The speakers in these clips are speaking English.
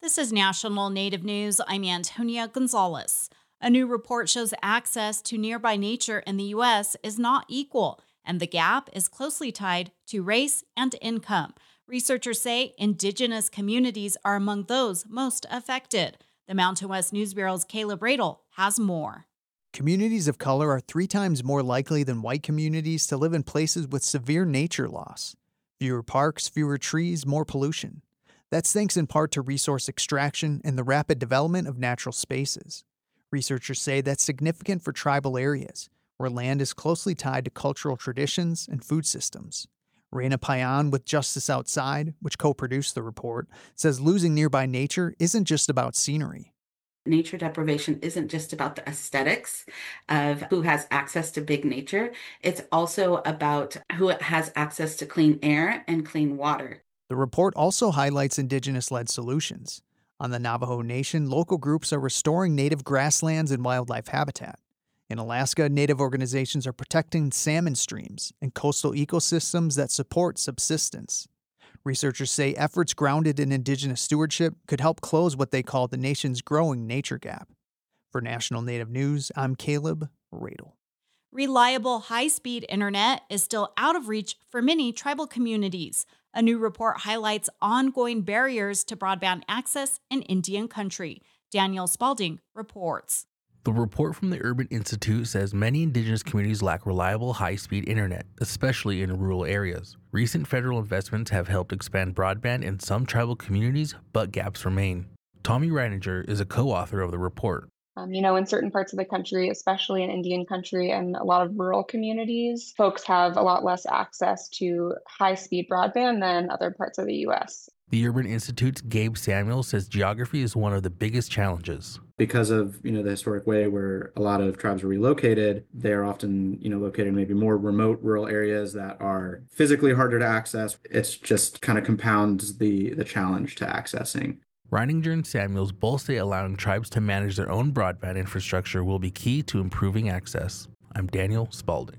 This is National Native News. I'm Antonia Gonzalez. A new report shows access to nearby nature in the U.S. is not equal, and the gap is closely tied to race and income. Researchers say indigenous communities are among those most affected. The Mountain West News Bureau's Caleb Radel has more. Communities of color are 3 times more likely than white communities to live in places with severe nature loss. Fewer parks, fewer trees, more pollution. That's thanks in part to resource extraction and the rapid development of natural spaces. Researchers say that's significant for tribal areas, where land is closely tied to cultural traditions and food systems. Raina Payan with Justice Outside, which co-produced the report, says losing nearby nature isn't just about scenery. Nature deprivation isn't just about the aesthetics of who has access to big nature. It's also about who has access to clean air and clean water. The report also highlights indigenous-led solutions. On the Navajo Nation, local groups are restoring native grasslands and wildlife habitat. In Alaska, native organizations are protecting salmon streams and coastal ecosystems that support subsistence. Researchers say efforts grounded in indigenous stewardship could help close what they call the nation's growing nature gap. For National Native News, I'm Caleb Radel. Reliable, high-speed internet is still out of reach for many tribal communities. A new report highlights ongoing barriers to broadband access in Indian country. Daniel Spalding reports. The report from the Urban Institute says many indigenous communities lack reliable, high-speed internet, especially in rural areas. Recent federal investments have helped expand broadband in some tribal communities, but gaps remain. Tommy Reininger is a co-author of the report. In certain parts of the country, especially in Indian country and a lot of rural communities, folks have a lot less access to high-speed broadband than other parts of the U.S. The Urban Institute's Gabe Samuel says geography is one of the biggest challenges. Because of, the historic way where a lot of tribes are relocated, they're often, located in maybe more remote rural areas that are physically harder to access. It's just kind of compounds the challenge to accessing. Reininger and Samuels both say allowing tribes to manage their own broadband infrastructure will be key to improving access. I'm Daniel Spalding.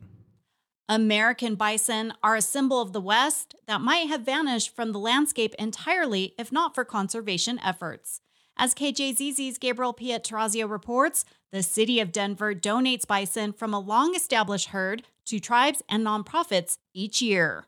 American bison are a symbol of the West that might have vanished from the landscape entirely if not for conservation efforts. As KJZZ's Gabriel Pietrorazio reports, the city of Denver donates bison from a long-established herd to tribes and nonprofits each year.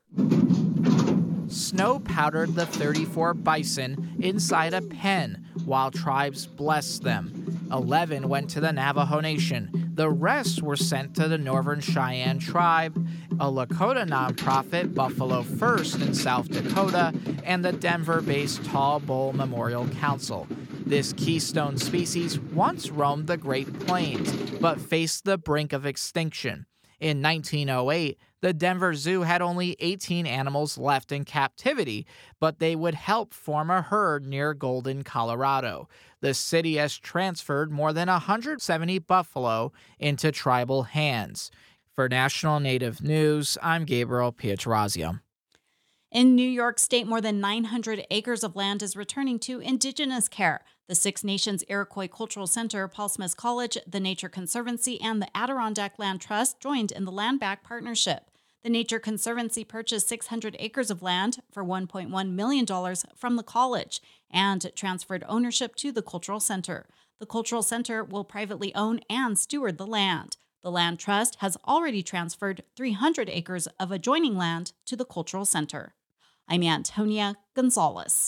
Snow powdered the 34 bison inside a pen while tribes blessed them. 11 went to the Navajo Nation. The rest were sent to the Northern Cheyenne Tribe, a Lakota nonprofit, Buffalo First in South Dakota, and the Denver-based Tall Bull Memorial Council. This keystone species once roamed the Great Plains, but faced the brink of extinction. In 1908, the Denver Zoo had only 18 animals left in captivity, but they would help form a herd near Golden, Colorado. The city has transferred more than 170 buffalo into tribal hands. For National Native News, I'm Gabriel Pietrorazio. In New York State, more than 900 acres of land is returning to indigenous care. The Six Nations Iroquois Cultural Center, Paul Smith College, the Nature Conservancy, and the Adirondack Land Trust joined in the Land Back Partnership. The Nature Conservancy purchased 600 acres of land for $1.1 million from the college and transferred ownership to the Cultural Center. The Cultural Center will privately own and steward the land. The Land Trust has already transferred 300 acres of adjoining land to the Cultural Center. I'm Antonia Gonzalez.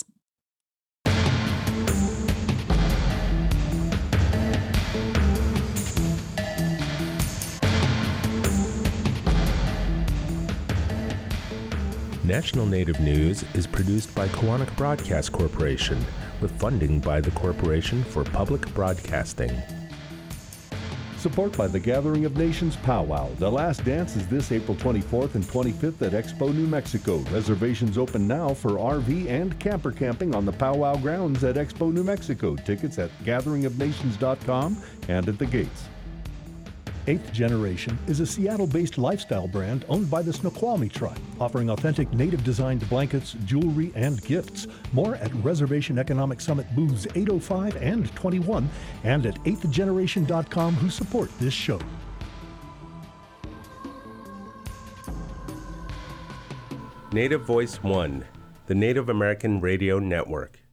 National Native News is produced by Koahnic Broadcast Corporation with funding by the Corporation for Public Broadcasting. Support by the Gathering of Nations Powwow. The last dance is this April 24th and 25th at Expo, New Mexico. Reservations open now for RV and camper camping on the powwow grounds at Expo, New Mexico. Tickets at gatheringofnations.com and at the gates. Eighth Generation is a Seattle-based lifestyle brand owned by the Snoqualmie tribe, offering authentic native-designed blankets, jewelry, and gifts. More at Reservation Economic Summit booths 805 and 21 and at 8thgeneration.com, who support this show. Native Voice One, the Native American Radio Network.